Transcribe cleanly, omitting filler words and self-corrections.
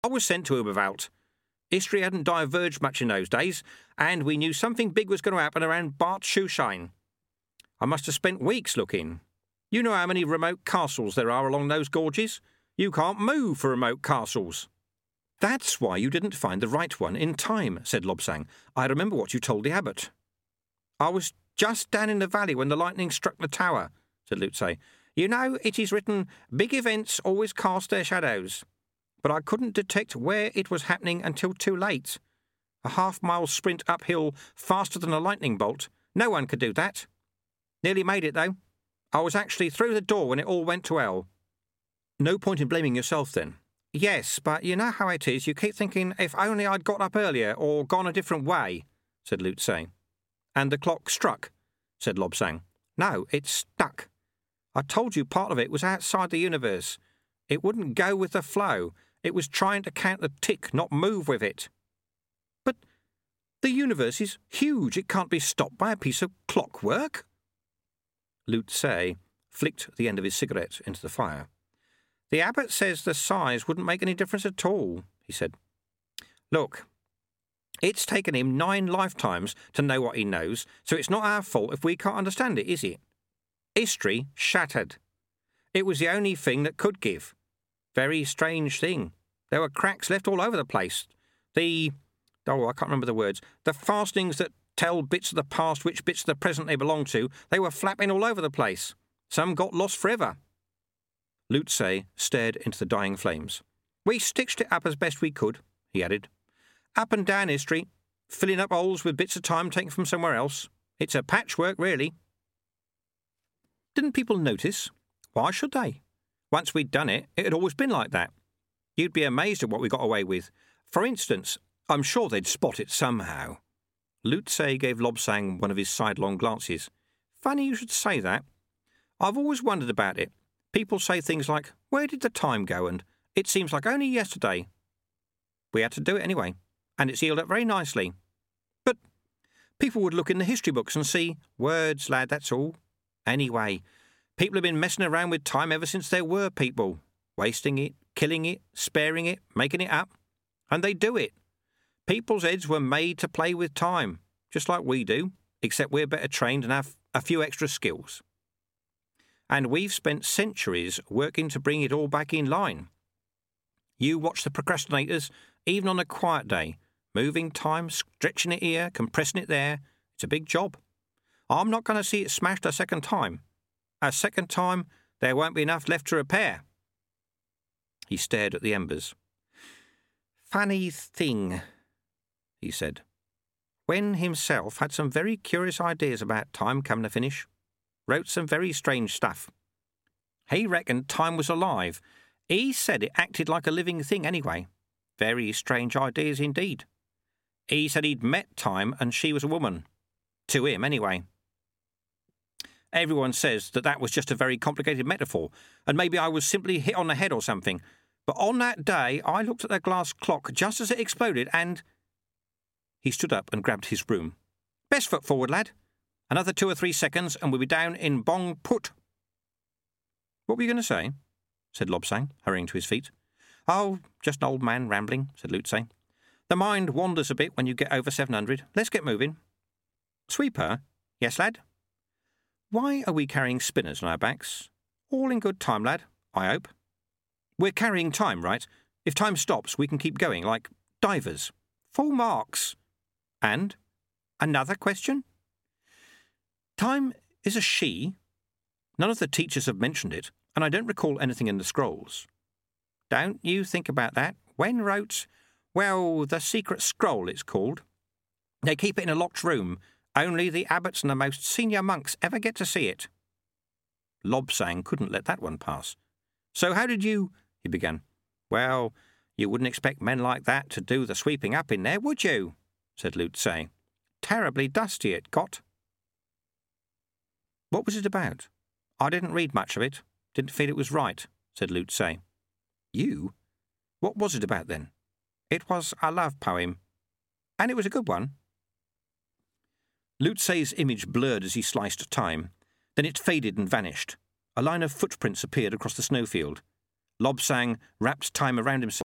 I was sent to Uberwald. History hadn't diverged much in those days, and we knew something big was going to happen around Bad Schuhschein. I must have spent weeks looking. You know how many remote castles there are along those gorges? You can't move for remote castles. That's why you didn't find the right one in time, said Lobsang. I remember what you told the abbot. I was just down in the valley when the lightning struck the tower, said Lutze. You know, it is written, big events always cast their shadows. But I couldn't detect where it was happening until too late. A half-mile sprint uphill faster than a lightning bolt. No one could do that. Nearly made it, though. I was actually through the door when it all went to hell. No point in blaming yourself, then. Yes, but you know how it is. You keep thinking, if only I'd got up earlier or gone a different way, said Lutze. And the clock struck, said Lobsang. No, it stuck. I told you part of it was outside the universe. It wouldn't go with the flow. It was trying to count the tick, not move with it. But the universe is huge. It can't be stopped by a piece of clockwork. Lutze flicked the end of his cigarette into the fire. The abbot says the size wouldn't make any difference at all, he said. Look, it's taken him 9 lifetimes to know what he knows, so it's not our fault if we can't understand it, is it? History shattered. It was the only thing that could give. Very strange thing. There were cracks left all over the place. I can't remember the words. The fastenings that tell bits of the past which bits of the present they belong to, they were flapping all over the place. Some got lost forever. Lutze stared into the dying flames. We stitched it up as best we could, he added. Up and down history, filling up holes with bits of time taken from somewhere else. It's a patchwork, really. Didn't people notice? Why should they? Once we'd done it, it had always been like that. You'd be amazed at what we got away with. For instance, I'm sure they'd spot it somehow. Lutze gave Lobsang one of his sidelong glances. Funny you should say that. I've always wondered about it. People say things like, where did the time go? And it seems like only yesterday. We had to do it anyway, and it's healed up very nicely. But people would look in the history books and see, words, lad, that's all. Anyway, people have been messing around with time ever since there were people. Wasting it, killing it, sparing it, making it up. And they do it. People's heads were made to play with time, just like we do, except we're better trained and have a few extra skills. And we've spent centuries working to bring it all back in line. You watch the procrastinators, even on a quiet day, moving time, stretching it here, compressing it there. It's a big job. I'm not going to see it smashed a second time. A second time, there won't be enough left to repair. He stared at the embers. Funny thing, he said. Wen himself had some very curious ideas about time come to finish. Wrote some very strange stuff. He reckoned time was alive. He said it acted like a living thing anyway. Very strange ideas indeed. He said he'd met time and she was a woman. To him, anyway. Everyone says that was just a very complicated metaphor, and maybe I was simply hit on the head or something. But on that day, I looked at the glass clock just as it exploded, and... He stood up and grabbed his broom. Best foot forward, lad. Another 2 or 3 seconds, and we'll be down in Bong Put. What were you going to say? Said Lobsang, hurrying to his feet. Oh, just an old man rambling, said Lutze. The mind wanders a bit when you get over 700. Let's get moving. Sweeper? Yes, lad? Why are we carrying spinners on our backs? All in good time, lad, I hope. We're carrying time, right? If time stops, we can keep going, like divers. Full marks. And? Another question? Time is a she. None of the teachers have mentioned it, and I don't recall anything in the scrolls. Don't you think about that. Wen wrote, well, the secret scroll it's called. They keep it in a locked room. Only the abbots and the most senior monks ever get to see it. Lobsang couldn't let that one pass. So how did you... he began. Well, you wouldn't expect men like that to do the sweeping up in there, would you? Said Lutze. Terribly dusty it got. What was it about? I didn't read much of it. Didn't feel it was right, said Lutze. You? What was it about then? It was a love poem. And it was a good one. Lutze's image blurred as he sliced time. Then it faded and vanished. A line of footprints appeared across the snowfield. Lobsang wrapped time around himself.